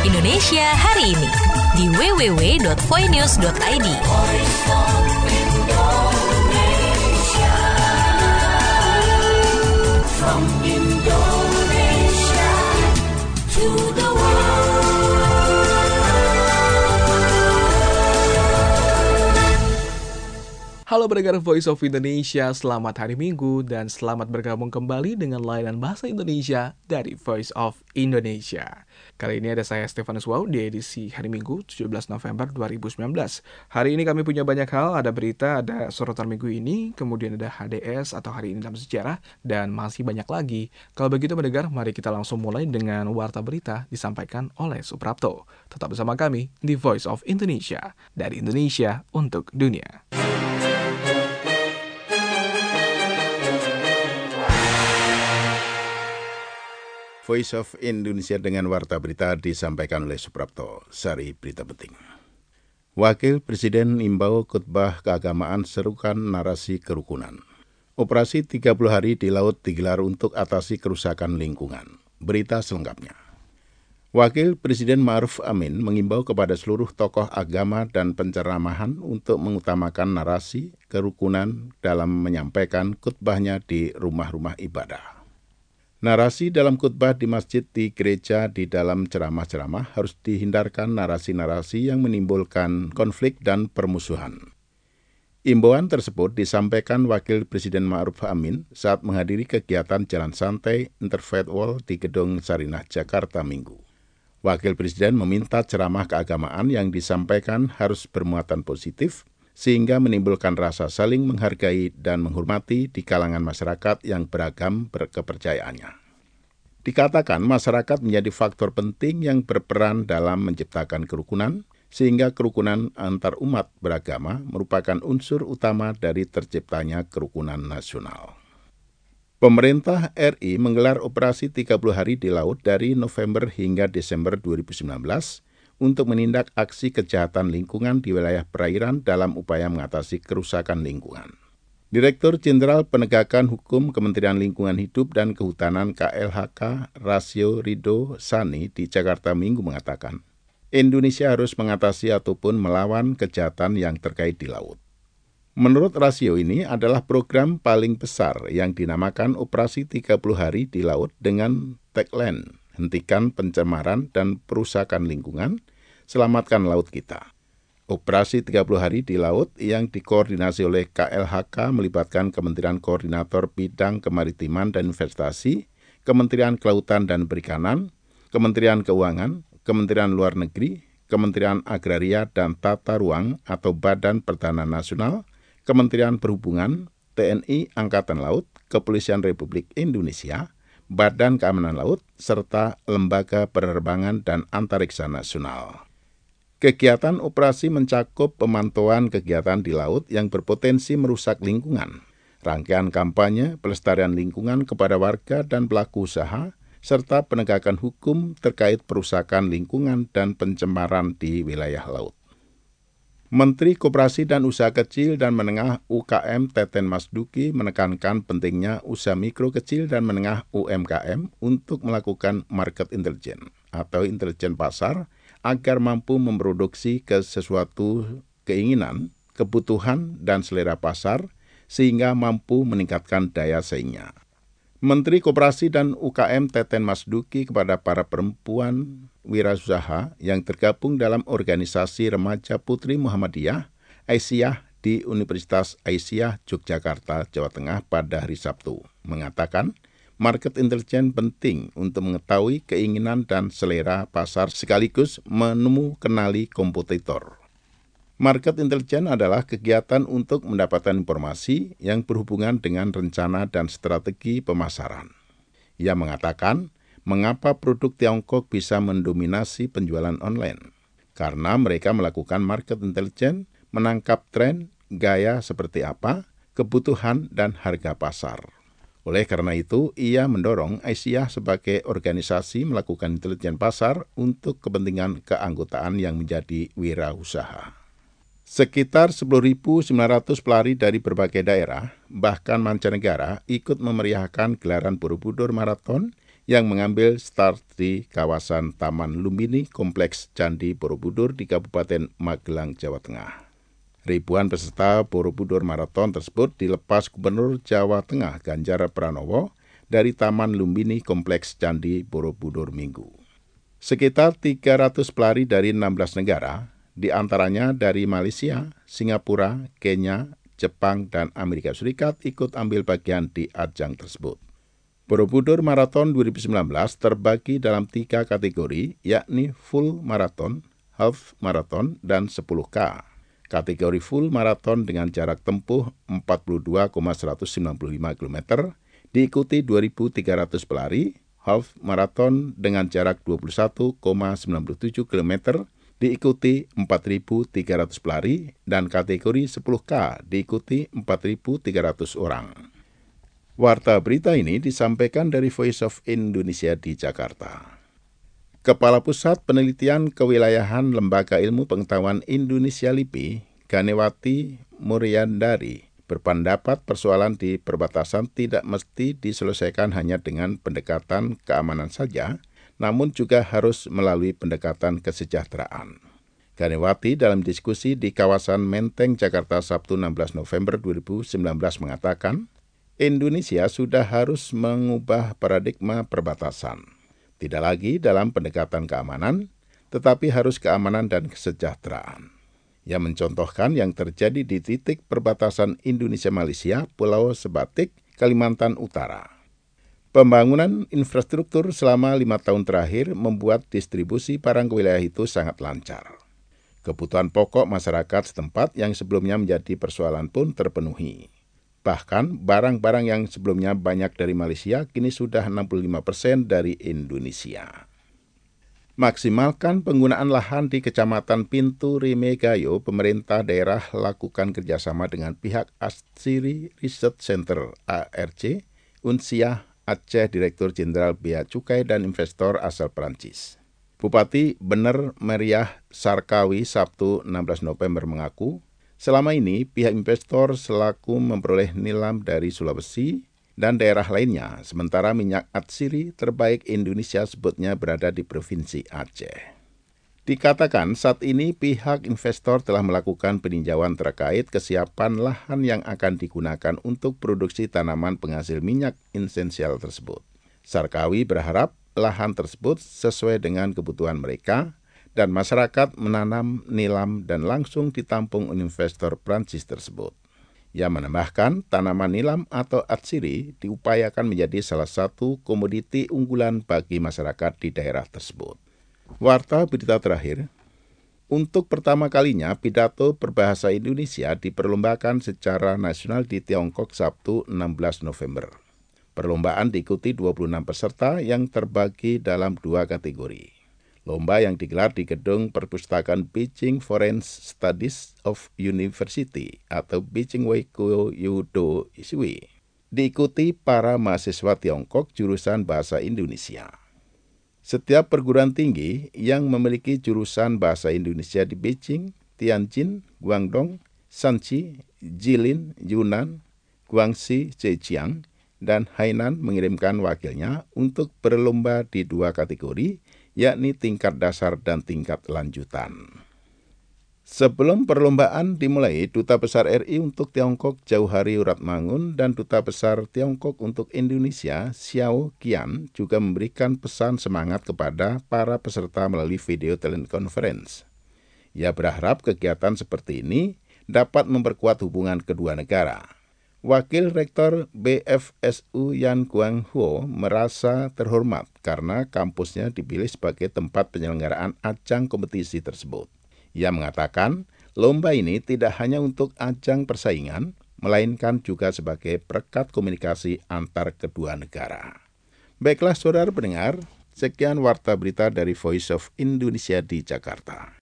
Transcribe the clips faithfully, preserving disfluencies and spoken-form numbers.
Indonesia hari ini di w w w dot voinews dot i d. From Indonesia to the Halo pendengar Voice of Indonesia, selamat hari Minggu dan selamat bergabung kembali dengan layanan bahasa Indonesia dari Voice of Indonesia. Kali ini ada saya Stefanus Wow di edisi hari Minggu tujuh belas November dua ribu sembilan belas. Hari ini kami punya banyak hal, ada berita, ada sorotan minggu ini, kemudian ada H D S atau hari ini dalam sejarah, dan masih banyak lagi. Kalau begitu pendengar, mari kita langsung mulai dengan warta berita disampaikan oleh Suprapto. Tetap bersama kami di Voice of Indonesia, dari Indonesia untuk dunia. Voice of Indonesia dengan warta berita disampaikan oleh Suprapto. Sari berita penting. Wakil Presiden imbau khutbah keagamaan serukan narasi kerukunan. Operasi tiga puluh hari di laut digelar untuk atasi kerusakan lingkungan. Berita selengkapnya. Wakil Presiden Ma'ruf Amin mengimbau kepada seluruh tokoh agama dan penceramahan untuk mengutamakan narasi kerukunan dalam menyampaikan khutbahnya di rumah-rumah ibadah. Narasi dalam khutbah di masjid, di gereja, di dalam ceramah-ceramah harus dihindarkan narasi-narasi yang menimbulkan konflik dan permusuhan. Imbauan tersebut disampaikan Wakil Presiden Ma'ruf Amin saat menghadiri kegiatan Jalan Santai Interfaith World di Gedung Sarinah, Jakarta Minggu. Wakil Presiden meminta ceramah keagamaan yang disampaikan harus bermuatan positif, sehingga menimbulkan rasa saling menghargai dan menghormati di kalangan masyarakat yang beragam berkepercayaannya. Dikatakan masyarakat menjadi faktor penting yang berperan dalam menciptakan kerukunan, sehingga kerukunan antar umat beragama merupakan unsur utama dari terciptanya kerukunan nasional. Pemerintah R I menggelar operasi tiga puluh hari di laut dari November hingga Desember dua ribu sembilan belas, untuk menindak aksi kejahatan lingkungan di wilayah perairan dalam upaya mengatasi kerusakan lingkungan. Direktur Jenderal Penegakan Hukum Kementerian Lingkungan Hidup dan Kehutanan K L H K Rasio Ridho Sani di Jakarta Minggu mengatakan, Indonesia harus mengatasi ataupun melawan kejahatan yang terkait di laut. Menurut Rasio, ini adalah program paling besar yang dinamakan Operasi tiga puluh hari di laut dengan tagline hentikan pencemaran dan perusakan lingkungan, selamatkan laut kita. Operasi tiga puluh hari di laut yang dikoordinasi oleh K L H K melibatkan Kementerian Koordinator Bidang Kemaritiman dan Investasi, Kementerian Kelautan dan Perikanan, Kementerian Keuangan, Kementerian Luar Negeri, Kementerian Agraria dan Tata Ruang atau Badan Pertahanan Nasional, Kementerian Perhubungan, T N I Angkatan Laut, Kepolisian Republik Indonesia, Badan Keamanan Laut, serta Lembaga Penerbangan dan Antariksa Nasional. Kegiatan operasi mencakup pemantauan kegiatan di laut yang berpotensi merusak lingkungan, rangkaian kampanye pelestarian lingkungan kepada warga dan pelaku usaha, serta penegakan hukum terkait perusakan lingkungan dan pencemaran di wilayah laut. Menteri Koperasi dan Usaha Kecil dan Menengah U K M Teten Mas Duki menekankan pentingnya usaha mikro kecil dan menengah U M K M untuk melakukan market intelligence atau intelijen pasar agar mampu memproduksi ke sesuatu keinginan, kebutuhan, dan selera pasar sehingga mampu meningkatkan daya saingnya. Menteri Koperasi dan U K M Teten Mas Duki kepada para perempuan wirausaha yang tergabung dalam organisasi remaja Putri Muhammadiyah Aisyah di Universitas Aisyah Yogyakarta, Jawa Tengah pada hari Sabtu mengatakan market intelligence penting untuk mengetahui keinginan dan selera pasar sekaligus menemu kenali kompetitor. Market intelligence adalah kegiatan untuk mendapatkan informasi yang berhubungan dengan rencana dan strategi pemasaran. Ia mengatakan, mengapa produk Tiongkok bisa mendominasi penjualan online? Karena mereka melakukan market intelligence, menangkap tren, gaya seperti apa, kebutuhan, dan harga pasar. Oleh karena itu, ia mendorong Aisyah sebagai organisasi melakukan intelijen pasar untuk kepentingan keanggotaan yang menjadi wirausaha. Sekitar sepuluh ribu sembilan ratus pelari dari berbagai daerah, bahkan mancanegara, ikut memeriahkan gelaran Borobudur Marathon yang mengambil start di kawasan Taman Lumbini Kompleks Candi Borobudur di Kabupaten Magelang, Jawa Tengah. Ribuan peserta Borobudur Marathon tersebut dilepas Gubernur Jawa Tengah Ganjar Pranowo dari Taman Lumbini Kompleks Candi Borobudur Minggu. Sekitar tiga ratus pelari dari enam belas negara, di antaranya dari Malaysia, Singapura, Kenya, Jepang, dan Amerika Serikat ikut ambil bagian di ajang tersebut. Borobudur Marathon dua ribu sembilan belas terbagi dalam tiga kategori, yakni Full Marathon, Half Marathon, dan sepuluh K. Kategori Full Marathon dengan jarak tempuh empat puluh dua koma seratus sembilan puluh lima kilometer diikuti dua ribu tiga ratus pelari, Half Marathon dengan jarak dua puluh satu koma sembilan puluh tujuh kilometer diikuti empat ribu tiga ratus pelari, dan kategori sepuluh K diikuti empat ribu tiga ratus orang. Warta berita ini disampaikan dari Voice of Indonesia di Jakarta. Kepala Pusat Penelitian Kewilayahan Lembaga Ilmu Pengetahuan Indonesia LIPI, Ganewati Muryandari, berpendapat persoalan di perbatasan tidak mesti diselesaikan hanya dengan pendekatan keamanan saja, namun juga harus melalui pendekatan kesejahteraan. Ganewati dalam diskusi di kawasan Menteng, Jakarta, Sabtu enam belas November dua ribu sembilan belas mengatakan, Indonesia sudah harus mengubah paradigma perbatasan. Tidak lagi dalam pendekatan keamanan, tetapi harus keamanan dan kesejahteraan. Ia mencontohkan yang terjadi di titik perbatasan Indonesia-Malaysia, Pulau Sebatik, Kalimantan Utara. Pembangunan infrastruktur selama lima tahun terakhir membuat distribusi barang ke wilayah itu sangat lancar. Kebutuhan pokok masyarakat setempat yang sebelumnya menjadi persoalan pun terpenuhi. Bahkan barang-barang yang sebelumnya banyak dari Malaysia kini sudah enam puluh lima persen dari Indonesia. Maksimalkan penggunaan lahan di Kecamatan Pintu Rimegayo, pemerintah daerah lakukan kerjasama dengan pihak Atsiri Research Center A R C, Unsiah Aceh, Direktur Jenderal Bea Cukai dan investor asal Perancis. Bupati Bener Meriah Sarkawi Sabtu enam belas November mengaku, selama ini pihak investor selaku memperoleh nilam dari Sulawesi dan daerah lainnya, sementara minyak atsiri terbaik Indonesia sebutnya berada di Provinsi Aceh. Dikatakan saat ini pihak investor telah melakukan peninjauan terkait kesiapan lahan yang akan digunakan untuk produksi tanaman penghasil minyak esensial tersebut. Sarkawi berharap lahan tersebut sesuai dengan kebutuhan mereka dan masyarakat menanam nilam dan langsung ditampung investor Prancis tersebut. Ia menambahkan tanaman nilam atau atsiri diupayakan menjadi salah satu komoditi unggulan bagi masyarakat di daerah tersebut. Warta berita terakhir, untuk pertama kalinya pidato berbahasa Indonesia diperlombakan secara nasional di Tiongkok Sabtu enam belas November. Perlombaan diikuti dua puluh enam peserta yang terbagi dalam dua kategori. Lomba yang digelar di Gedung Perpustakaan Beijing Foreign Studies of University atau Beijing Weikuo Yudo Isui diikuti para mahasiswa Tiongkok jurusan Bahasa Indonesia. Setiap perguruan tinggi yang memiliki jurusan Bahasa Indonesia di Beijing, Tianjin, Guangdong, Shanxi, Jilin, Yunnan, Guangxi, Zhejiang, dan Hainan mengirimkan wakilnya untuk berlomba di dua kategori, yakni tingkat dasar dan tingkat lanjutan. Sebelum perlombaan dimulai, Duta Besar R I untuk Tiongkok Jauhari Uratmangun dan Duta Besar Tiongkok untuk Indonesia Xiao Qian juga memberikan pesan semangat kepada para peserta melalui video telekonferensi. Ia berharap kegiatan seperti ini dapat memperkuat hubungan kedua negara. Wakil Rektor B F S U Yan Guanghuo merasa terhormat karena kampusnya dipilih sebagai tempat penyelenggaraan ajang kompetisi tersebut. Ia mengatakan, lomba ini tidak hanya untuk ajang persaingan, melainkan juga sebagai perekat komunikasi antar kedua negara. Baiklah saudara pendengar, sekian warta berita dari Voice of Indonesia di Jakarta.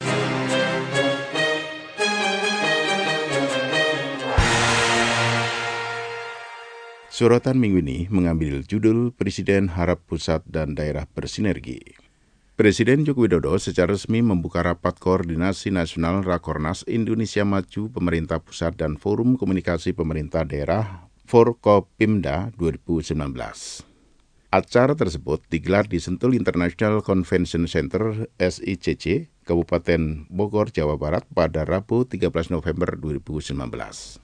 Sorotan minggu ini mengambil judul Presiden Harap Pusat dan Daerah Bersinergi. Presiden Joko Widodo secara resmi membuka rapat koordinasi nasional Rakornas Indonesia Maju Pemerintah Pusat dan Forum Komunikasi Pemerintah Daerah Forkopimda dua ribu sembilan belas. Acara tersebut digelar di Sentul International Convention Center S I C C, Kabupaten Bogor, Jawa Barat pada Rabu tiga belas November dua ribu sembilan belas.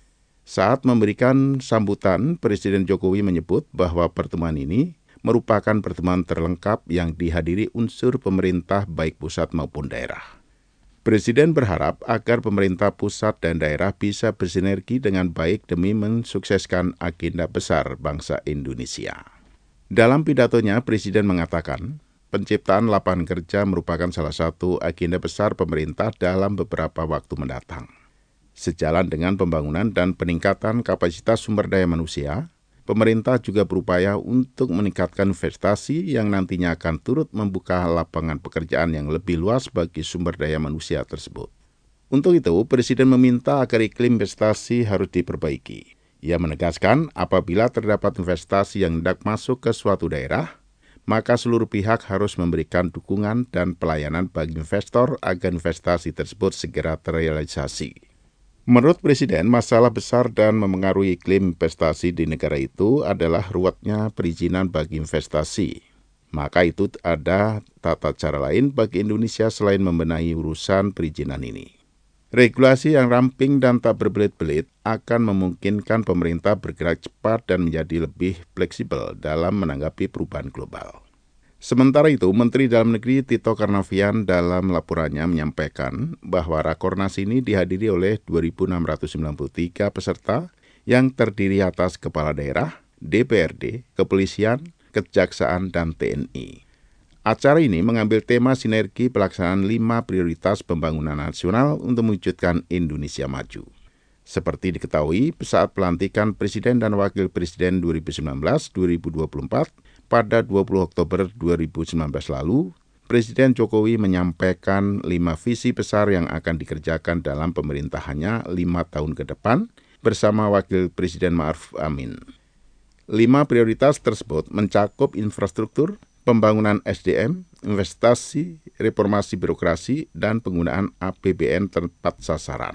Saat memberikan sambutan, Presiden Jokowi menyebut bahwa pertemuan ini merupakan pertemuan terlengkap yang dihadiri unsur pemerintah baik pusat maupun daerah. Presiden berharap agar pemerintah pusat dan daerah bisa bersinergi dengan baik demi mensukseskan agenda besar bangsa Indonesia. Dalam pidatonya, Presiden mengatakan, penciptaan lapangan kerja merupakan salah satu agenda besar pemerintah dalam beberapa waktu mendatang. Sejalan dengan pembangunan dan peningkatan kapasitas sumber daya manusia, pemerintah juga berupaya untuk meningkatkan investasi yang nantinya akan turut membuka lapangan pekerjaan yang lebih luas bagi sumber daya manusia tersebut. Untuk itu, Presiden meminta agar iklim investasi harus diperbaiki. Ia menegaskan apabila terdapat investasi yang hendak masuk ke suatu daerah, maka seluruh pihak harus memberikan dukungan dan pelayanan bagi investor agar investasi tersebut segera terrealisasi. Menurut Presiden, masalah besar dan memengaruhi iklim investasi di negara itu adalah ruwetnya perizinan bagi investasi. Maka itu ada tata cara lain bagi Indonesia selain membenahi urusan perizinan ini. Regulasi yang ramping dan tak berbelit-belit akan memungkinkan pemerintah bergerak cepat dan menjadi lebih fleksibel dalam menanggapi perubahan global. Sementara itu, Menteri Dalam Negeri Tito Karnavian dalam laporannya menyampaikan bahwa Rakornas ini dihadiri oleh dua ribu enam ratus sembilan puluh tiga peserta yang terdiri atas kepala daerah, D P R D, kepolisian, kejaksaan, dan T N I. Acara ini mengambil tema sinergi pelaksanaan lima prioritas pembangunan nasional untuk mewujudkan Indonesia maju. Seperti diketahui, saat pelantikan Presiden dan Wakil Presiden dua ribu sembilan belas sampai dua ribu dua puluh empat pada dua puluh Oktober dua ribu sembilan belas lalu, Presiden Jokowi menyampaikan lima visi besar yang akan dikerjakan dalam pemerintahannya lima tahun ke depan bersama Wakil Presiden Ma'ruf Amin. Lima prioritas tersebut mencakup infrastruktur, pembangunan S D M, investasi, reformasi birokrasi, dan penggunaan A P B N tepat sasaran.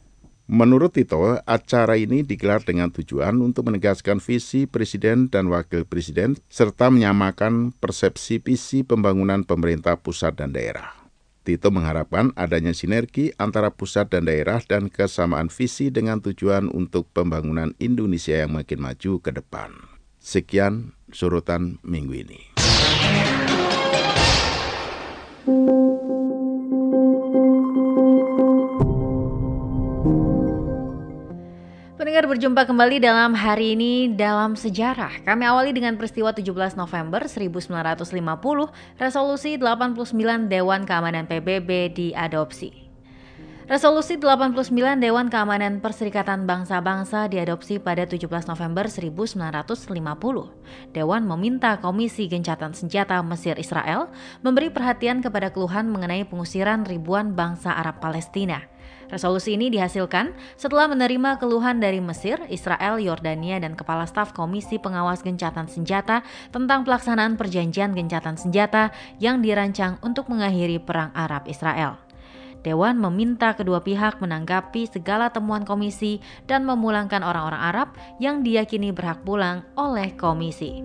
Menurut Tito, acara ini digelar dengan tujuan untuk menegaskan visi Presiden dan Wakil Presiden serta menyamakan persepsi visi pembangunan pemerintah pusat dan daerah. Tito mengharapkan adanya sinergi antara pusat dan daerah dan kesamaan visi dengan tujuan untuk pembangunan Indonesia yang makin maju ke depan. Sekian sorotan minggu ini. Pendengar, berjumpa kembali dalam Hari Ini Dalam Sejarah. Kami awali dengan peristiwa tujuh belas November seribu sembilan ratus lima puluh, Resolusi delapan puluh sembilan Dewan Keamanan P B B diadopsi. Resolusi delapan puluh sembilan Dewan Keamanan Perserikatan Bangsa-Bangsa diadopsi pada tujuh belas November seribu sembilan ratus lima puluh. Dewan meminta Komisi Gencatan Senjata Mesir Israel memberi perhatian kepada keluhan mengenai pengusiran ribuan bangsa Arab Palestina. Resolusi ini dihasilkan setelah menerima keluhan dari Mesir, Israel, Yordania, dan Kepala Staf Komisi Pengawas Gencatan Senjata tentang pelaksanaan perjanjian gencatan senjata yang dirancang untuk mengakhiri Perang Arab-Israel. Dewan meminta kedua pihak menanggapi segala temuan komisi dan memulangkan orang-orang Arab yang diyakini berhak pulang oleh komisi.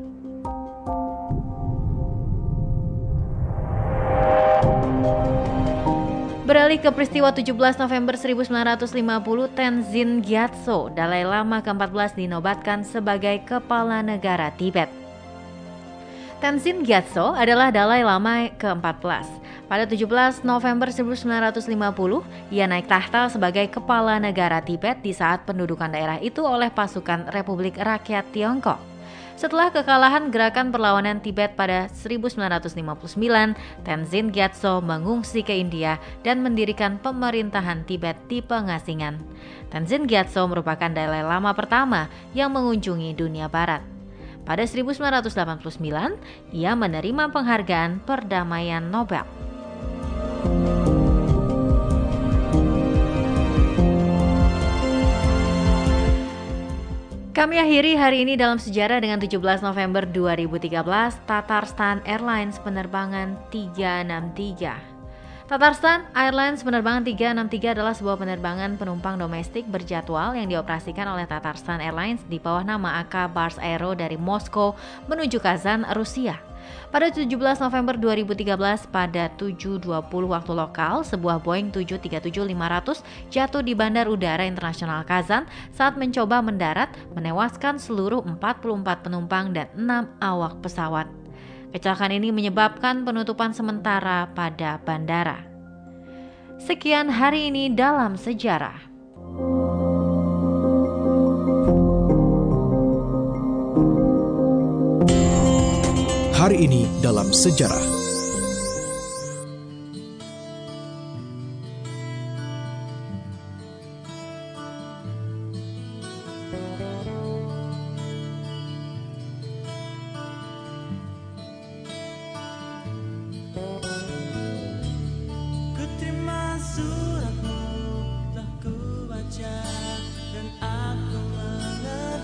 Beralih ke peristiwa tujuh belas November seribu sembilan ratus lima puluh, Tenzin Gyatso, Dalai Lama keempat belas dinobatkan sebagai Kepala Negara Tibet. Tenzin Gyatso adalah Dalai Lama keempat belas. Pada tujuh belas November seribu sembilan ratus lima puluh, ia naik tahta sebagai Kepala Negara Tibet di saat pendudukan daerah itu oleh pasukan Republik Rakyat Tiongkok. Setelah kekalahan gerakan perlawanan Tibet pada seribu sembilan ratus lima puluh sembilan, Tenzin Gyatso mengungsi ke India dan mendirikan pemerintahan Tibet di pengasingan. Tenzin Gyatso merupakan Dalai Lama pertama yang mengunjungi dunia barat. Pada seribu sembilan ratus delapan puluh sembilan, ia menerima penghargaan Perdamaian Nobel. Kami akhiri hari ini dalam sejarah dengan tujuh belas November dua ribu tiga belas, Tatarstan Airlines penerbangan tiga enam tiga. Tatarstan Airlines penerbangan tiga enam tiga adalah sebuah penerbangan penumpang domestik berjadwal yang dioperasikan oleh Tatarstan Airlines di bawah nama A K Bars Aero dari Moskow menuju Kazan, Rusia. Pada tujuh belas November dua ribu tiga belas pada tujuh dua puluh waktu lokal, sebuah Boeing tujuh tiga tujuh lima ratus jatuh di Bandar Udara Internasional Kazan saat mencoba mendarat, menewaskan seluruh empat puluh empat penumpang dan enam awak pesawat. Kecelakaan ini menyebabkan penutupan sementara pada bandara. Sekian hari ini dalam sejarah. Hari ini dalam sejarah.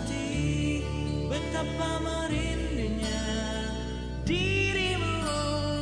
Betapa merindingnya dirimu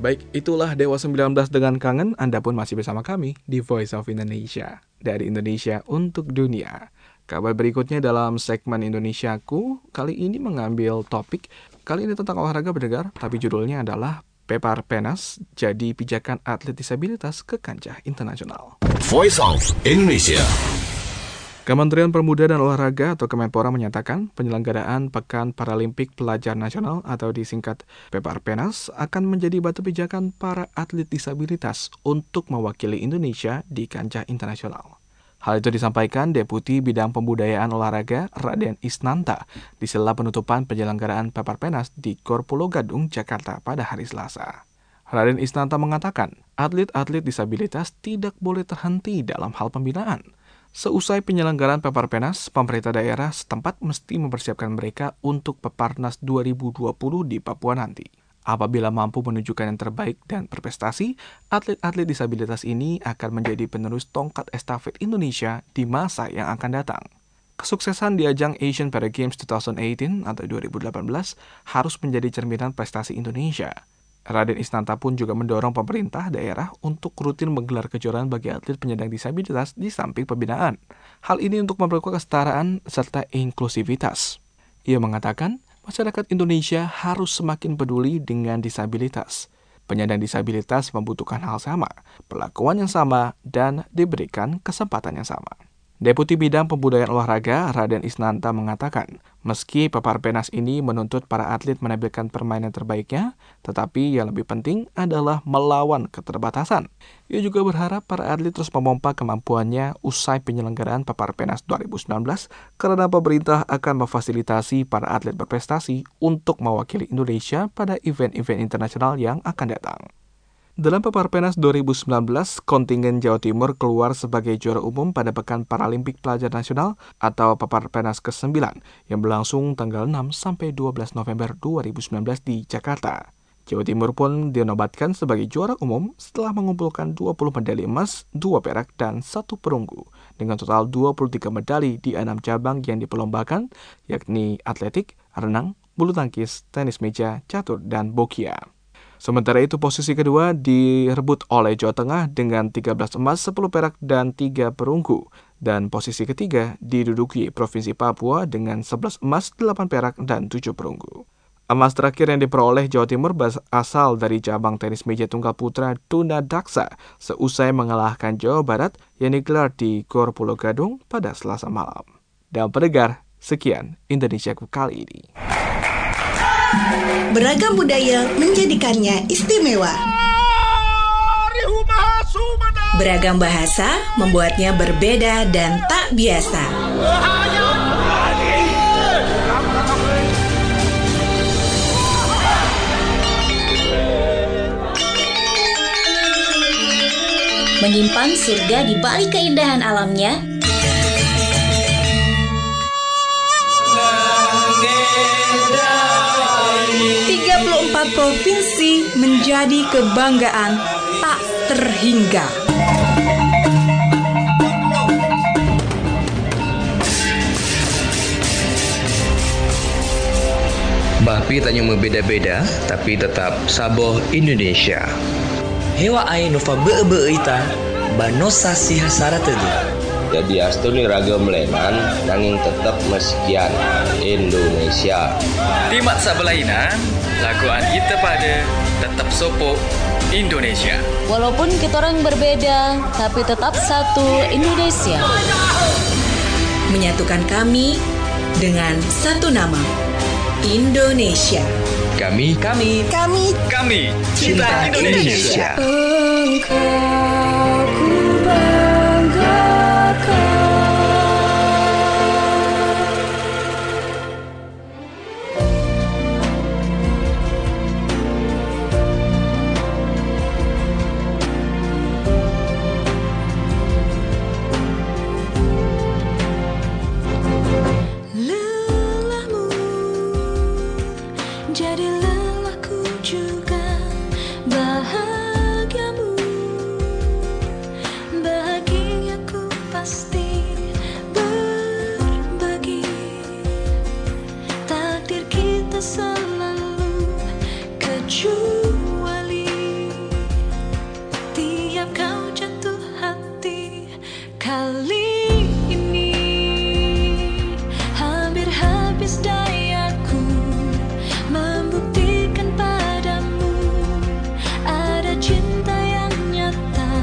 Baik, itulah Dewa sembilan belas dengan Kangen. Anda pun masih bersama kami di Voice of Indonesia. Dari Indonesia untuk dunia. Kabar berikutnya dalam segmen Indonesiaku, kali ini mengambil topik, kali ini tentang olahraga pendengar, tapi judulnya adalah Peparpenas jadi pijakan atlet disabilitas ke kancah internasional. Voice of Indonesia. Kementerian Pemuda dan Olahraga atau Kemenpora menyatakan penyelenggaraan Pekan Paralimpik Pelajar Nasional atau disingkat Peparpenas akan menjadi batu pijakan para atlet disabilitas untuk mewakili Indonesia di kancah internasional. Hal itu disampaikan Deputi Bidang Pembudayaan Olahraga Raden Isnanta di sela penutupan penyelenggaraan Peparpenas di Gor Pulo Gadung, Jakarta pada hari Selasa. Raden Isnanta mengatakan, atlet-atlet disabilitas tidak boleh terhenti dalam hal pembinaan. Seusai penyelenggaraan Peparpenas, pemerintah daerah setempat mesti mempersiapkan mereka untuk Peparnas dua ribu dua puluh di Papua nanti. Apabila mampu menunjukkan yang terbaik dan berprestasi, atlet-atlet disabilitas ini akan menjadi penerus tongkat estafet Indonesia di masa yang akan datang. Kesuksesan di ajang Asian Para Games dua ribu delapan belas atau dua ribu delapan belas harus menjadi cerminan prestasi Indonesia. Raden Isnanta pun juga mendorong pemerintah daerah untuk rutin menggelar kejuaraan bagi atlet penyandang disabilitas di samping pembinaan. Hal ini untuk memperkuat kesetaraan serta inklusivitas. Ia mengatakan, masyarakat Indonesia harus semakin peduli dengan disabilitas. Penyandang disabilitas membutuhkan hal sama, perlakuan yang sama, dan diberikan kesempatan yang sama. Deputi Bidang Pembudayaan Olahraga Raden Isnanta mengatakan, meski Peparpenas ini menuntut para atlet menampilkan permainan terbaiknya, tetapi yang lebih penting adalah melawan keterbatasan. Ia juga berharap para atlet terus memompa kemampuannya usai penyelenggaraan Peparpenas dua ribu sembilan belas karena pemerintah akan memfasilitasi para atlet berprestasi untuk mewakili Indonesia pada event-event internasional yang akan datang. Dalam Peparpenas dua ribu sembilan belas, kontingen Jawa Timur keluar sebagai juara umum pada Pekan Paralimpik Pelajar Nasional atau Peparpenas kesembilan yang berlangsung tanggal enam sampai dua belas November dua ribu sembilan belas di Jakarta. Jawa Timur pun dinobatkan sebagai juara umum setelah mengumpulkan dua puluh medali emas, dua perak, dan satu perunggu dengan total dua puluh tiga medali di enam cabang yang diperlombakan, yakni atletik, renang, bulu tangkis, tenis meja, catur, dan bokia. Sementara itu posisi kedua direbut oleh Jawa Tengah dengan tiga belas emas, sepuluh perak, dan tiga perunggu. Dan posisi ketiga diduduki Provinsi Papua dengan sebelas emas, delapan perak, dan tujuh perunggu. Emas terakhir yang diperoleh Jawa Timur berasal dari cabang tenis meja tunggal putra Tuna Daksa seusai mengalahkan Jawa Barat yang digelar di Gor Pulo Gadung pada Selasa malam. Dan pendengar, sekian Indonesia kali ini. Beragam budaya menjadikannya istimewa. Beragam bahasa membuatnya berbeda dan tak biasa. Menyimpan surga di balik keindahan alamnya. tiga puluh empat provinsi menjadi kebanggaan tak terhingga. Bapi tanya membeda-beda, tapi tetap saboh Indonesia. Hewa ai nova beu-beu ita, banosa si hasara tadi. Jadi astuni ragam lenan, nanging tetap meskian Indonesia. Timat sabelaina, laguan kita pada tetap sopo Indonesia. Walaupun kita orang berbeda, tapi tetap satu Indonesia. Menyatukan kami dengan satu nama, Indonesia. Kami, kami, kami, kami cinta Indonesia. Engkau ku banggakan. Jadi lelahku juga bahagiamu. Kali ini hampir habis dayaku membuktikan padamu ada cinta yang nyata,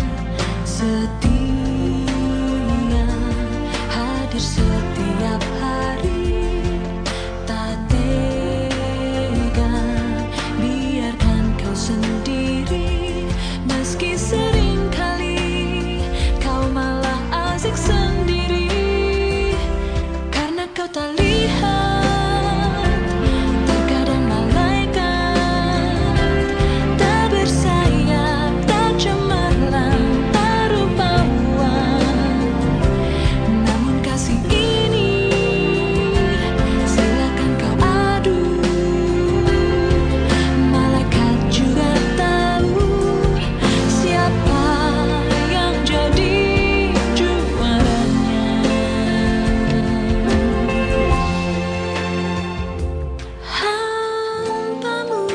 setia, hadir setiap hari. Tak tega biarkan kau sendiri, meski sering kali kau malah asik sendiri. Karena kau tak lihat, terkadang malaikat tak bersayap, tak cemerlang, tak rupawan. Namun kasih ini silakan kau adu, malaikat juga tahu siapa yang jadi juaranya. Hampamu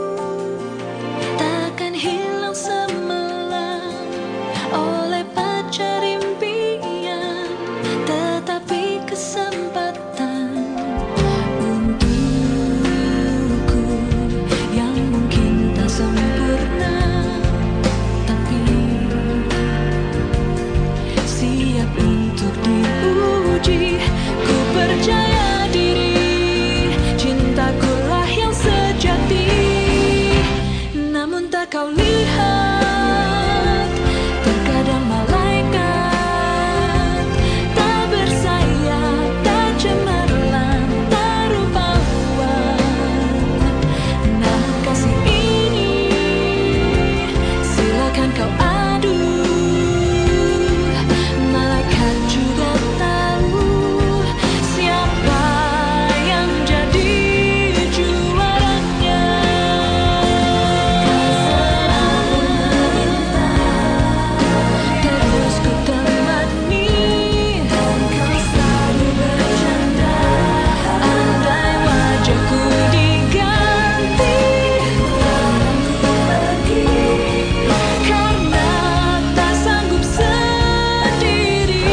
takkan hilang semalam oleh pacar impian, tetapi kesempatan untukku yang mungkin tak sempurna, tapi siap untuk diuji. Ku percaya diri, cintakulah yang sejati. Namun tak kau lihat, terkadang malaikat tak bersayap, tak cemerlang, tak rupawan. Namun kasih ini silakan kau adu, malaikat juga tahu siapa yang jadi juaranya. Terus ku temani, kau selalu bercanda. Andai wajahku diganti, pergi karena tak sanggup sendiri.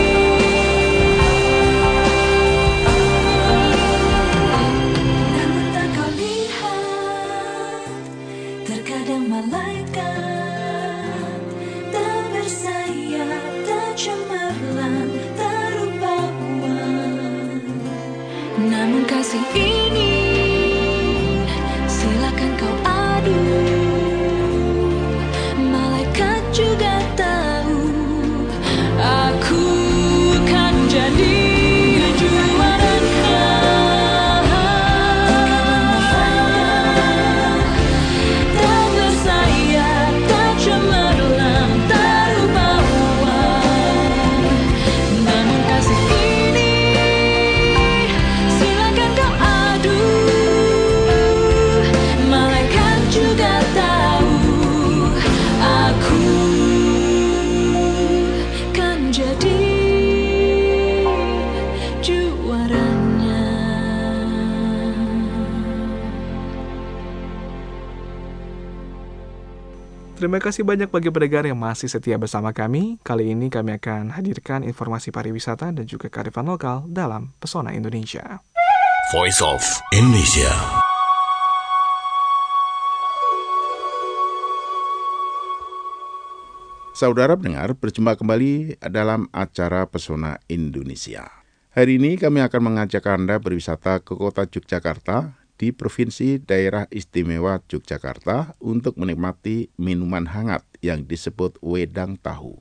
Namun tak kau lihat, terkadang malaikat tak bersayap, tak cemerlang, tak rupawan. Namun kasih ini silakan kau adu, malaikat juga tahu aku kan jadi juaranya. Tak bersayap, tak cemerlang, tak rupawan. Namun kasih ini silakan kau adu, malaikat juga tahu aku kan jadi juaranya. Terima kasih banyak bagi pendengar yang masih setia bersama kami. Kali ini kami akan hadirkan informasi pariwisata dan juga kearifan lokal dalam Pesona Indonesia. Voice of Indonesia. Saudara pendengar, berjumpa kembali dalam acara Pesona Indonesia. Hari ini kami akan mengajak Anda berwisata ke kota Yogyakarta di Provinsi Daerah Istimewa Yogyakarta untuk menikmati minuman hangat yang disebut wedang tahu.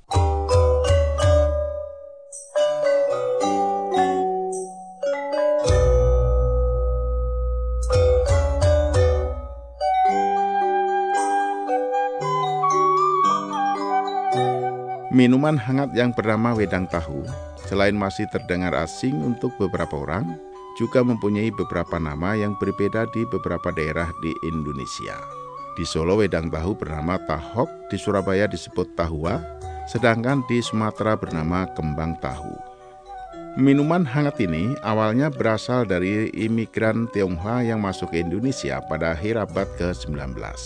Minuman hangat yang bernama wedang tahu, selain masih terdengar asing untuk beberapa orang, juga mempunyai beberapa nama yang berbeda di beberapa daerah di Indonesia. Di Solo wedang tahu bernama tahok, di Surabaya disebut tahua, sedangkan di Sumatera bernama kembang tahu. Minuman hangat ini awalnya berasal dari imigran Tionghoa yang masuk ke Indonesia pada akhir abad ke sembilan belas.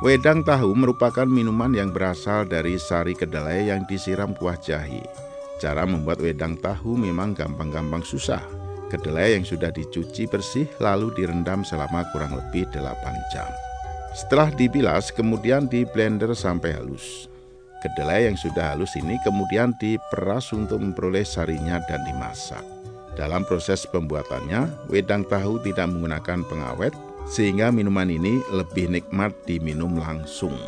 Wedang tahu merupakan minuman yang berasal dari sari kedelai yang disiram kuah jahe. Cara membuat wedang tahu memang gampang-gampang susah. Kedelai yang sudah dicuci bersih lalu direndam selama kurang lebih delapan jam. Setelah dibilas, kemudian di blender sampai halus. Kedelai yang sudah halus ini kemudian diperas untuk memperoleh sarinya dan dimasak. Dalam proses pembuatannya, wedang tahu tidak menggunakan pengawet, sehingga minuman ini lebih nikmat diminum langsung.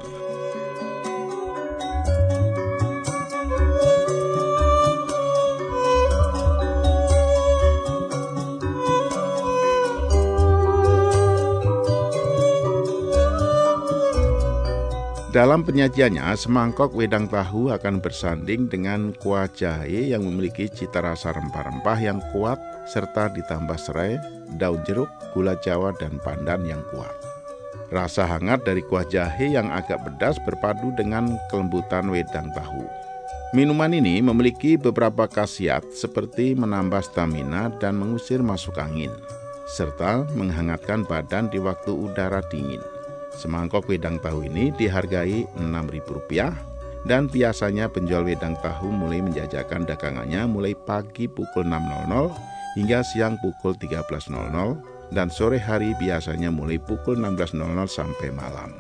Dalam penyajiannya, semangkok wedang tahu akan bersanding dengan kuah jahe yang memiliki cita rasa rempah-rempah yang kuat serta ditambah serai, daun jeruk, gula jawa, dan pandan yang kuat. Rasa hangat dari kuah jahe yang agak pedas berpadu dengan kelembutan wedang tahu. Minuman ini memiliki beberapa khasiat seperti menambah stamina dan mengusir masuk angin, serta menghangatkan badan di waktu udara dingin. Semangkok wedang tahu ini dihargai enam ribu rupiah dan biasanya penjual wedang tahu mulai menjajakan dagangannya mulai pagi pukul enam hingga siang pukul tiga belas dan sore hari biasanya mulai pukul enam belas sampai malam.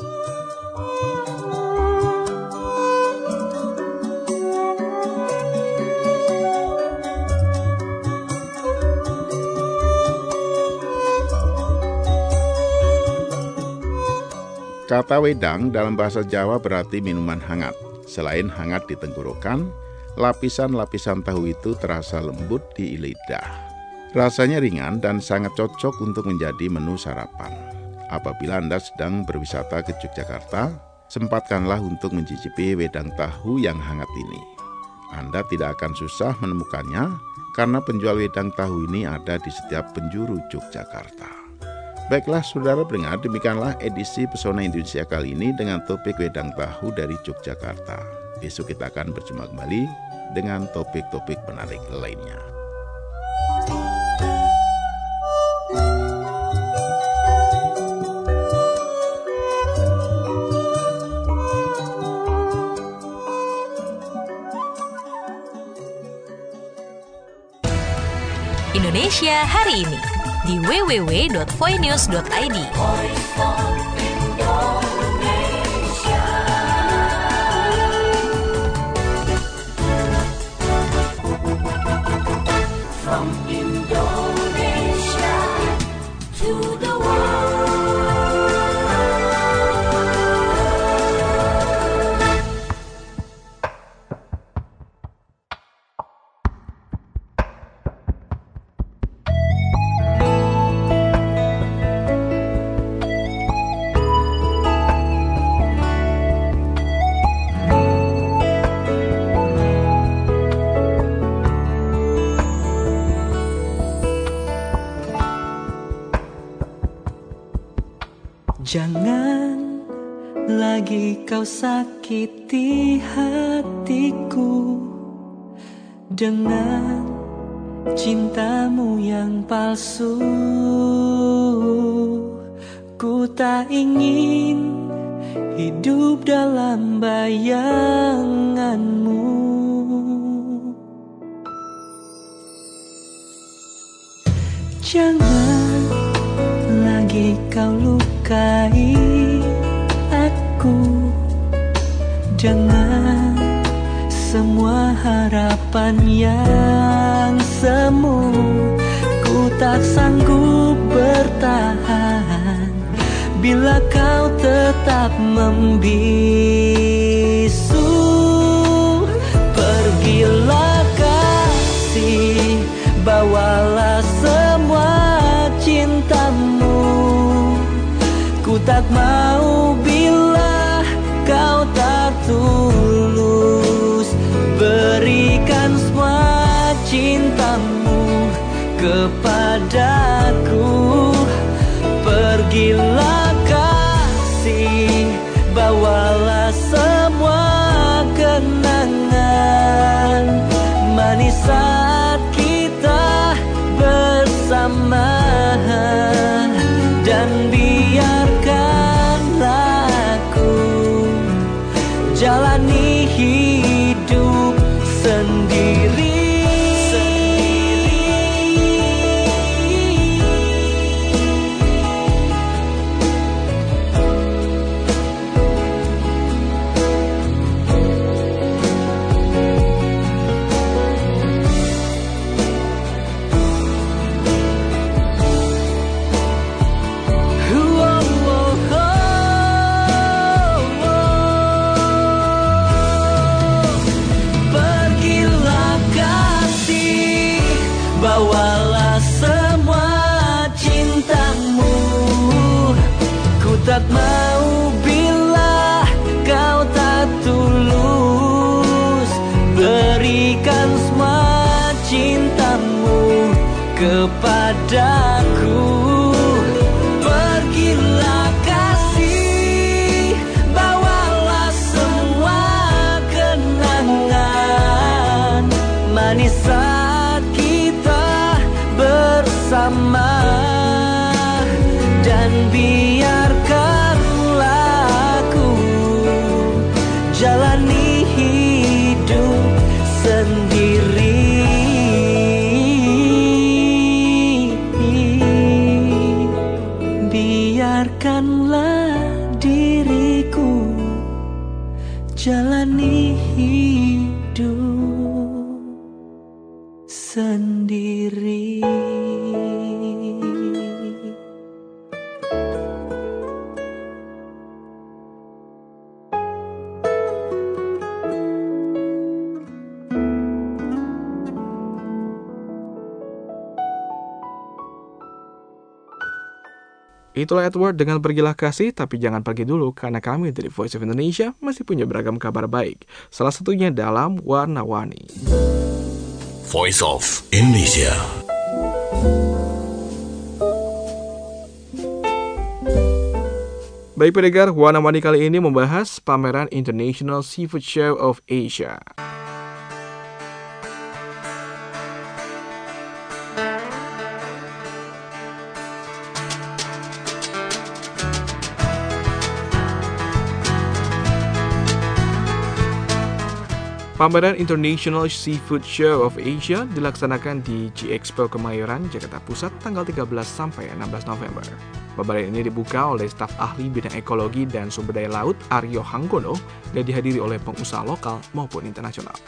Kata wedang dalam bahasa Jawa berarti minuman hangat. Selain hangat di tenggorokan, lapisan-lapisan tahu itu terasa lembut di lidah. Rasanya ringan dan sangat cocok untuk menjadi menu sarapan. Apabila Anda sedang berwisata ke Yogyakarta, sempatkanlah untuk mencicipi wedang tahu yang hangat ini. Anda tidak akan susah menemukannya karena penjual wedang tahu ini ada di setiap penjuru Yogyakarta. Baiklah saudara pendengar, demikianlah edisi Pesona Indonesia kali ini dengan topik wedang tahu dari Yogyakarta. Besok kita akan berjumpa kembali dengan topik-topik menarik lainnya. Indonesia hari ini di w w w dot voinews dot i d. From Indonesia to the world. Jangan lagi kau sakiti hatiku dengan cintamu yang palsu. Ku tak ingin hidup dalam bayanganmu. Jangan lagi kau lukai aku dengan semua harapan yang semu. Ku tak sanggup bertahan bila kau tetap membisu. Pergilah kasih, bawalah semua cintamu. Ku tak mau bila kau tak tulus. Berikan semua cintamu kepadaku. Pergilah kasih, bawalah semua kenangan manis saat kita bersama. Dan biarkanlah tak mau bila kau tak tulus berikan semua cintamu kepadaku. Pergilah kasih, bawalah semua kenangan manis saat kita bersama. Dan biarkanlah aku jalani hidup sendiri. Biarkanlah diriku jalani hidup sendiri. Itulah Edward dengan Pergilah Kasih, tapi jangan pergi dulu karena kami dari Voice of Indonesia masih punya beragam kabar baik. Salah satunya dalam Warna-Warni. Voice of Indonesia. Baik pendengar, Warna-Warni kali ini membahas pameran International Seafood Show of Asia. Pameran International Seafood Show of Asia dilaksanakan di G-Expo Kemayoran, Jakarta Pusat tanggal tiga belas sampai enam belas November. Pameran ini dibuka oleh staf ahli bidang ekologi dan sumber daya laut Aryo Hanggono dan dihadiri oleh pengusaha lokal maupun internasional.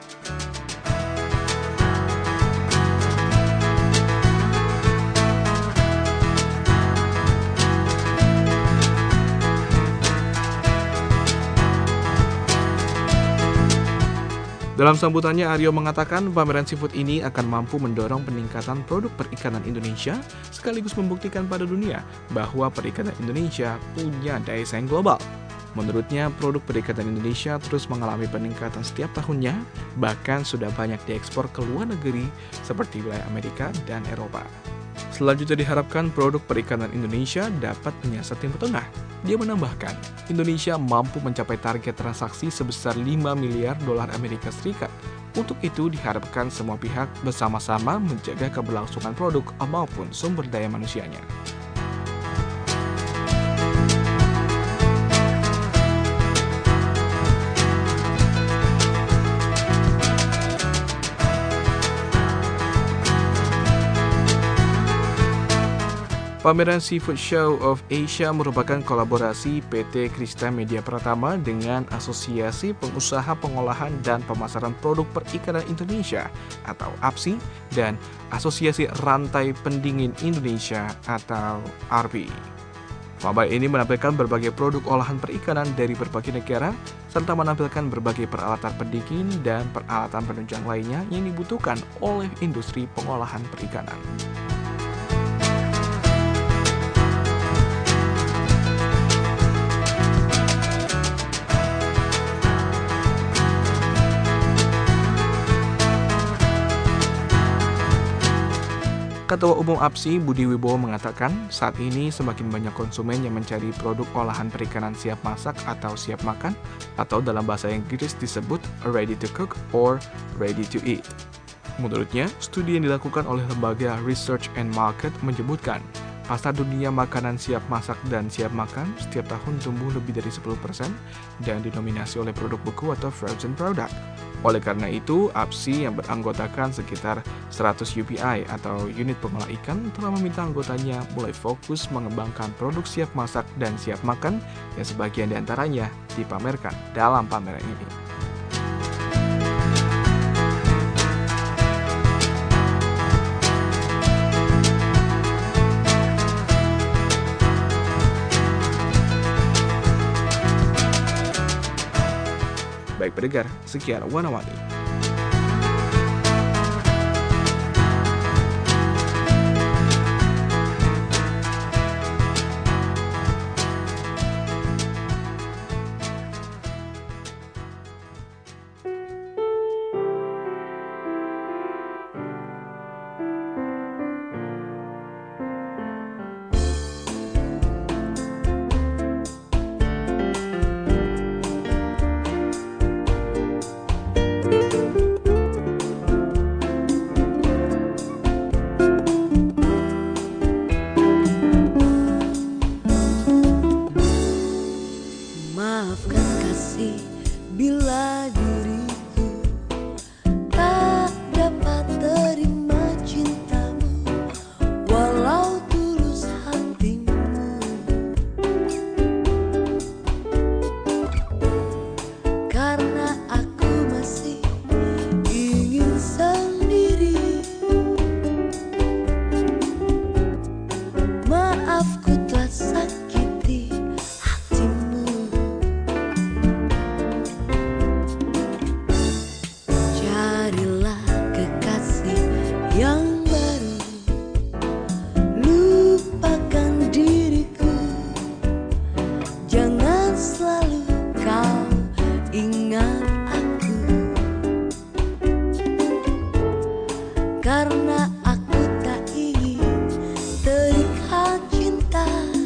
Dalam sambutannya, Aryo mengatakan pameran seafood ini akan mampu mendorong peningkatan produk perikanan Indonesia sekaligus membuktikan pada dunia bahwa perikanan Indonesia punya daya saing global. Menurutnya, produk perikanan Indonesia terus mengalami peningkatan setiap tahunnya, bahkan sudah banyak diekspor ke luar negeri seperti wilayah Amerika dan Eropa. Selanjutnya diharapkan produk perikanan Indonesia dapat menyasar Timur Tengah. Dia menambahkan, Indonesia mampu mencapai target transaksi sebesar lima miliar dolar Amerika Serikat. Untuk itu diharapkan semua pihak bersama-sama menjaga keberlangsungan produk maupun sumber daya manusianya. Pameran Seafood Show of Asia merupakan kolaborasi P T Krista Media Pratama dengan Asosiasi Pengusaha Pengolahan dan Pemasaran Produk Perikanan Indonesia atau A P S I dan Asosiasi Rantai Pendingin Indonesia atau A R P I. Pameran ini menampilkan berbagai produk olahan perikanan dari berbagai negara serta menampilkan berbagai peralatan pendingin dan peralatan penunjang lainnya yang dibutuhkan oleh industri pengolahan perikanan. Ketua Umum A P S I Budi Wibowo mengatakan saat ini semakin banyak konsumen yang mencari produk olahan perikanan siap masak atau siap makan atau dalam bahasa Inggris disebut ready to cook or ready to eat. Menurutnya, studi yang dilakukan oleh lembaga Research and Market menyebutkan pasar dunia makanan siap masak dan siap makan setiap tahun tumbuh lebih dari sepuluh persen dan didominasi oleh produk beku atau frozen product. Oleh karena itu, A P S I yang beranggotakan sekitar seratus U P I atau unit pengolah ikan telah meminta anggotanya mulai fokus mengembangkan produk siap masak dan siap makan yang sebagian diantaranya dipamerkan dalam pameran ini. Baik pendengar, sekian Warna-Warni. karena aku tak ingin terikat cinta.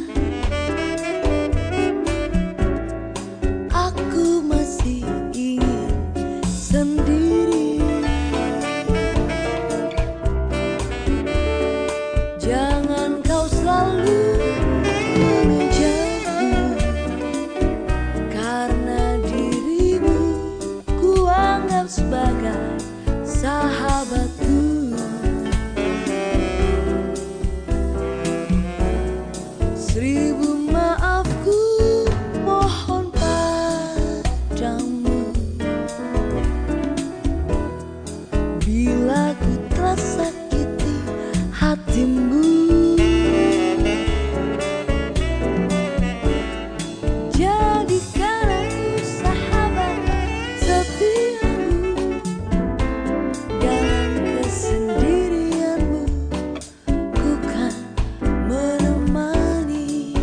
Aku masih ingin sendiri. Jangan kau selalu mengejarku, karena dirimu ku anggap sebagai sahabatku. Seribu maafku mohon padamu bila ku telah sakiti hatimu. Jadikan aku sahabat setiamu dalam kesendirianmu, ku kan menemani.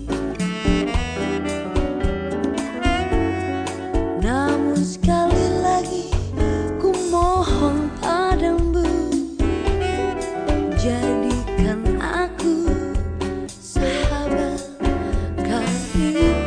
Namun sekali lagi ku mohon padamu, jadikan aku sahabat karibmu.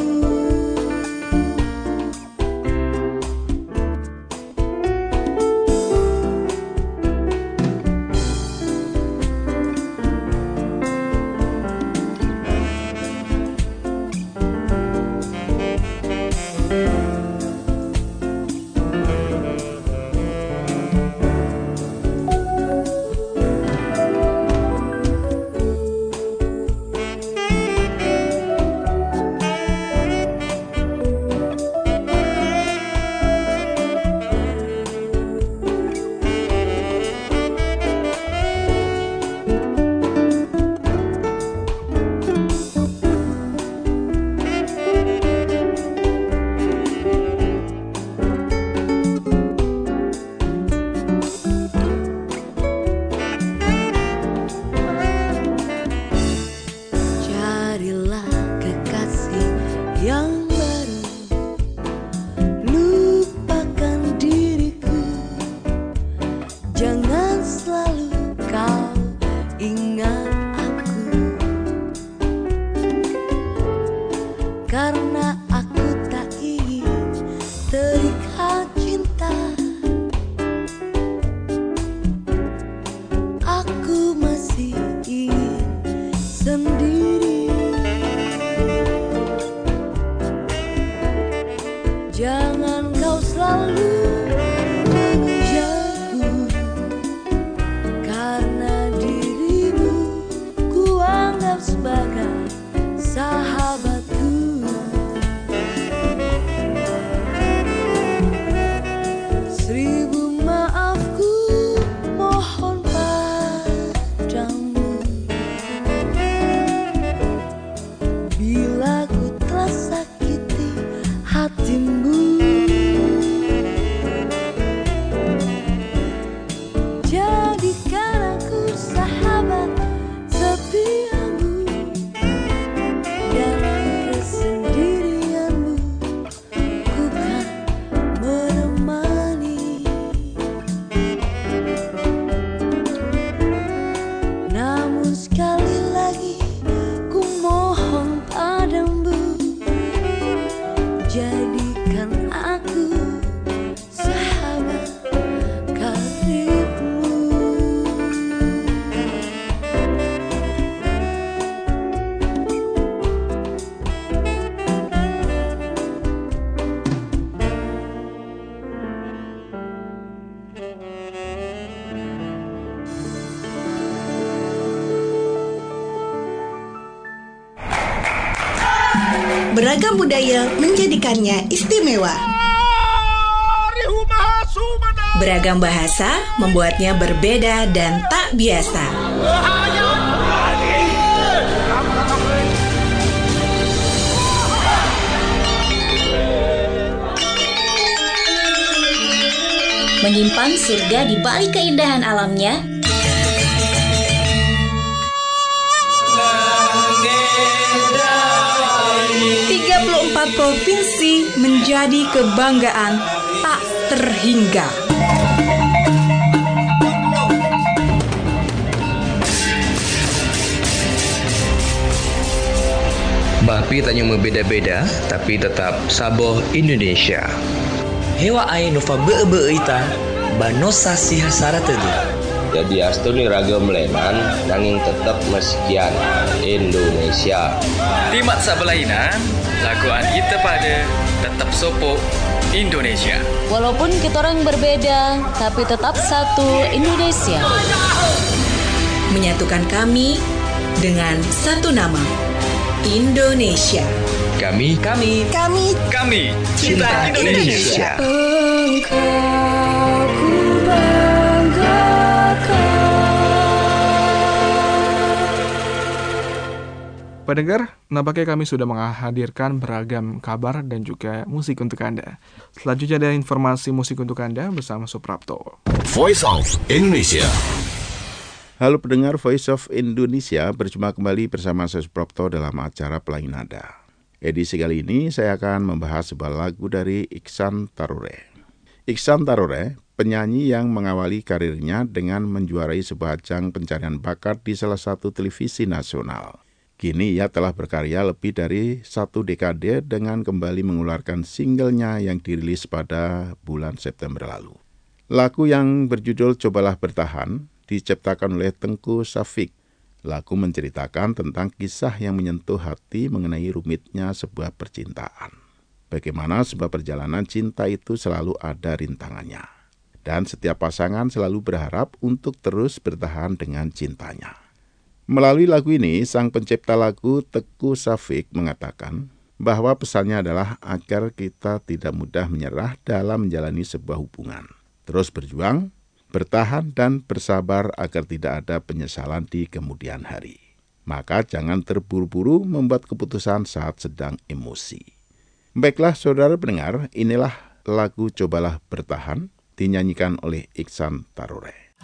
Carilah kekasih yang baru, lupakan diriku. Jangan selalu kau ingat aku, karena aku tak ingin terikat cinta. Aku masih ingin sendiri. Jangan kau selalu mengejarku, karena dirimu ku anggap sebagai sahabatku. Seribu maafku mohon padamu bila ku telah sakiti hatimu. Jadikan aku sahabat setiamu dalam kesendirianmu, ku kan menemani. Namun sekali lagi ku mohon padamu, jadikan aku sahabat karibmu. Beragam budaya menjadikannya istimewa. Beragam bahasa membuatnya berbeda dan tak biasa. Menyimpan surga di balik keindahan alamnya. tiga puluh empat provinsi menjadi kebanggaan tak terhingga. Bahpi tanya berbeda-beda, tapi tetap saboh Indonesia. Hewa ai nova beu-beu ita, banosa si hasara teu. Jadi astuni ragam lenan nanging tetap meskian Indonesia. Timat sabelaina, laguan ita pada tetap sopo Indonesia. Walaupun kita orang berbeda, tapi tetap satu Indonesia. Menyatukan kami dengan satu nama, Indonesia. Kami, kami, kami, kami cinta, cinta Indonesia. Indonesia. Engkau ku banggakan. Pendengar, nampaknya kami sudah menghadirkan beragam kabar dan juga musik untuk Anda. Selanjutnya ada informasi musik untuk Anda bersama Suprapto. Voice of Indonesia. Halo pendengar Voice of Indonesia, berjumpa kembali bersama saya Suprapto dalam acara Pelangi Nada. Edisi kali ini saya akan membahas sebuah lagu dari Iksan Tarure. Iksan Tarure, penyanyi yang mengawali karirnya dengan menjuarai sebuah ajang pencarian bakat di salah satu televisi nasional. Kini ia telah berkarya lebih dari satu dekade dengan kembali mengeluarkan singlenya yang dirilis pada bulan September lalu. Lagu yang berjudul Cobalah Bertahan diciptakan oleh Tengku Safik. Lagu menceritakan tentang kisah yang menyentuh hati mengenai rumitnya sebuah percintaan. Bagaimana sebuah perjalanan cinta itu selalu ada rintangannya. Dan setiap pasangan selalu berharap untuk terus bertahan dengan cintanya. Melalui lagu ini, sang pencipta lagu Tengku Safik mengatakan bahwa pesannya adalah agar kita tidak mudah menyerah dalam menjalani sebuah hubungan. Terus berjuang, bertahan dan bersabar agar tidak ada penyesalan di kemudian hari. Maka jangan terburu-buru membuat keputusan saat sedang emosi. Baiklah saudara pendengar, inilah lagu Cobalah Bertahan dinyanyikan oleh Iksan Tarure.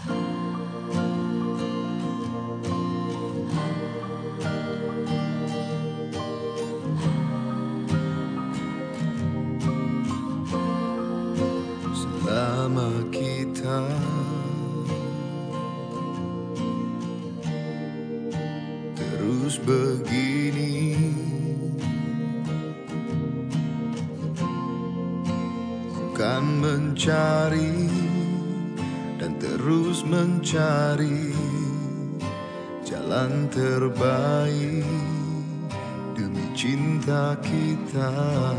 Selama kita terus begini, ku kan mencari dan terus mencari jalan terbaik demi cinta kita.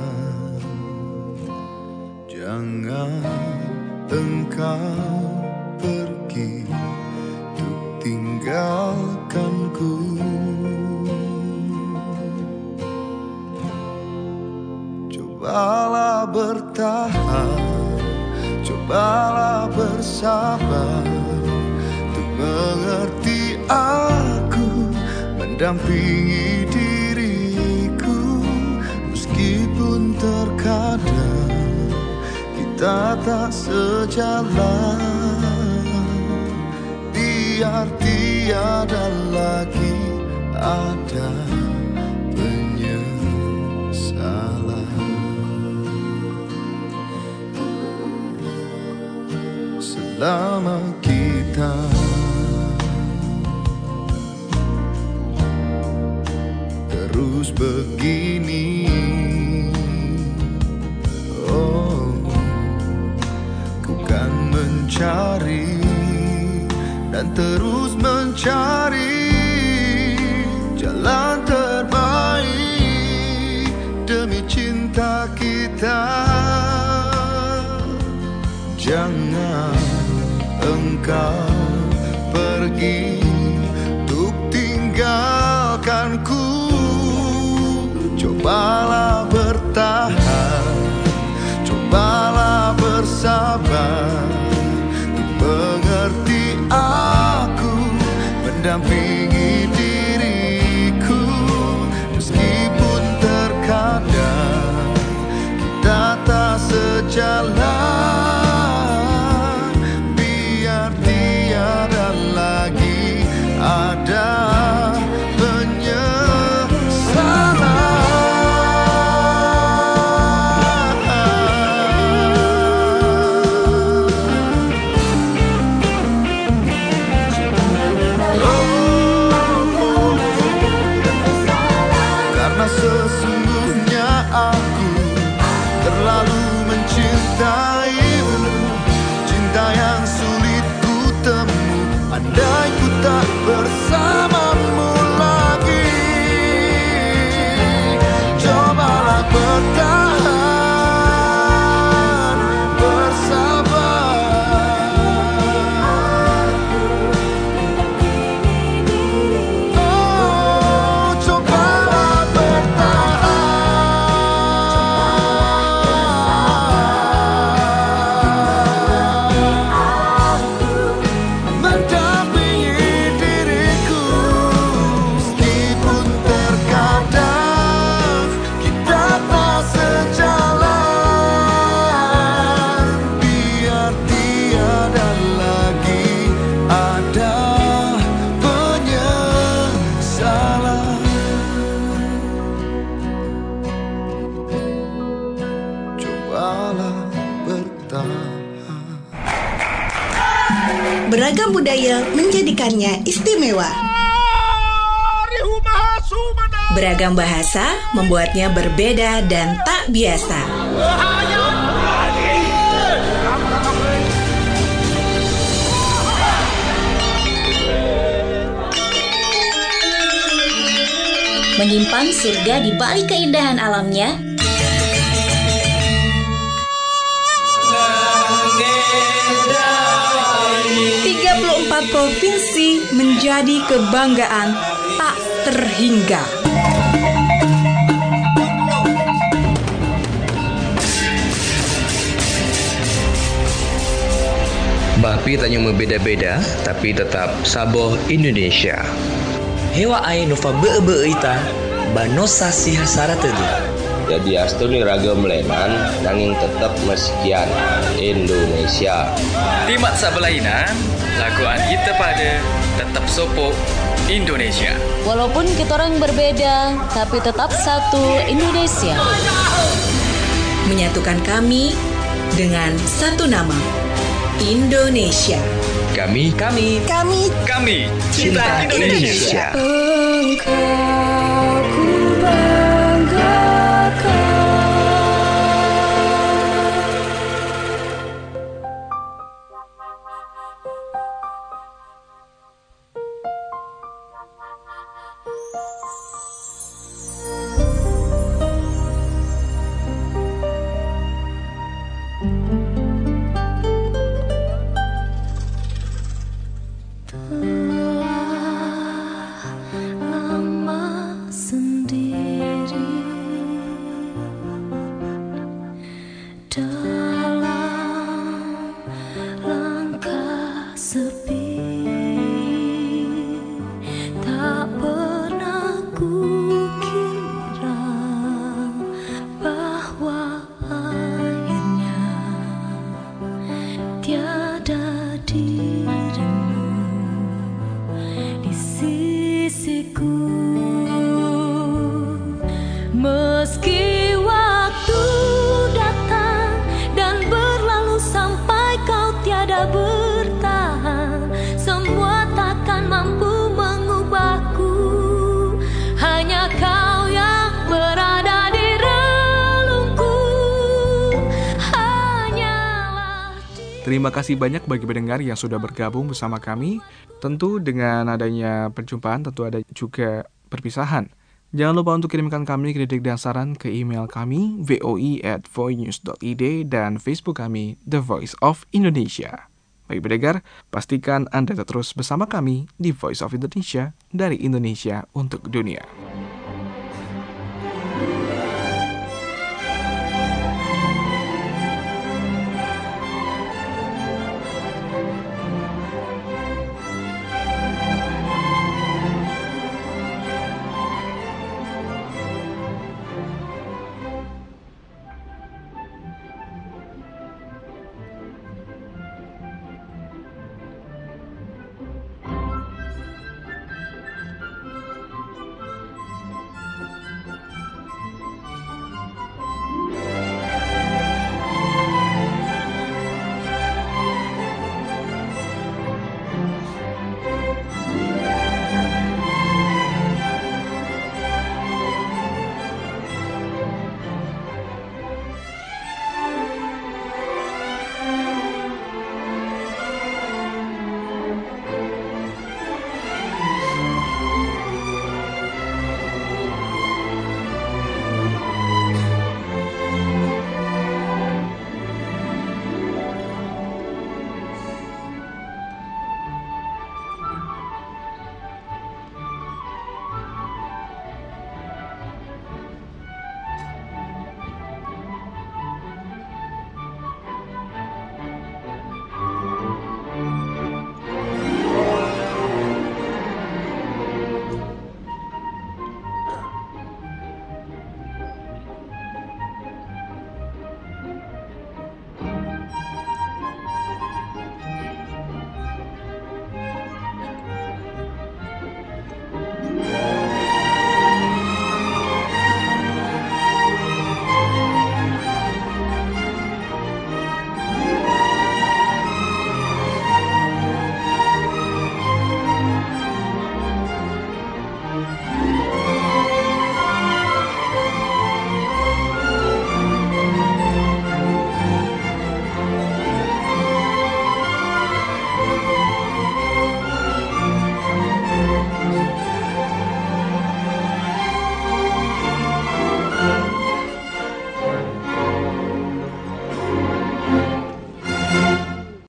Jangan engkau pergi untuk tinggalkanku. Cobalah bertahan, cobalah bersabar, untuk mengerti aku, mendampingi diriku, meskipun terkadang kita tak sejalan. Biar tiada lagi ada penyesalan. Selama kita terus begini, oh, ku kan mencari dan terus mencari jalan terbaik demi cinta kita. Jangan engkau pergi untuk tinggalkanku. Cobalah bertahan, cobalah bersabar, untuk mengerti aku, mendampingi diriku, meskipun terkadang kita tak sejalan. Biar tiada lagi ada penyesalan. bersamamu lagi. Cobalah bertahan, bersabar. Oh, cobalah bertahan, mendampingi diriku. Meskipun terkadang kita tak sejalan, biar tiada lagi ada penyesalan. Cobalah bertahan. Beragam budaya menjadikannya istimewa. Beragam bahasa membuatnya berbeda dan tak biasa. Menyimpan surga di balik keindahan alamnya. tiga puluh empat provinsi menjadi kebanggaan tak terhingga. Bapi tanya berbeda-beda, tapi tetap saboh Indonesia. Hewa ai nova be-be ita banosa sihasara tadi. Jadi astuni ragam lenan nanging tetap meskian Indonesia. Timak sabelainan, laguan kita pada tetap sopo Indonesia. Walaupun kita orang berbeda, tapi tetap satu Indonesia. Menyatukan kami dengan satu nama, Indonesia. Kami, kami, Kami Kami cinta Indonesia. Engkau ku banggakan. Lama sendiri dalam langkah sepi, tak pernah kukira bahwa akhirnya tiada dirimu di sisiku. Meski waktu datang dan berlalu sampai kau tiada bertahan, semua takkan mampu mengubahku. Hanya kau yang berada di relungku. Hanyalah Terima kasih banyak bagi pendengar yang sudah bergabung bersama kami. Tentu dengan adanya perjumpaan tentu ada juga perpisahan. Jangan lupa untuk kirimkan kami kritik dan saran ke email kami voi at voinews dot i d dan Facebook kami The Voice of Indonesia. Bagi pendengar, pastikan Anda terus bersama kami di Voice of Indonesia, dari Indonesia untuk dunia.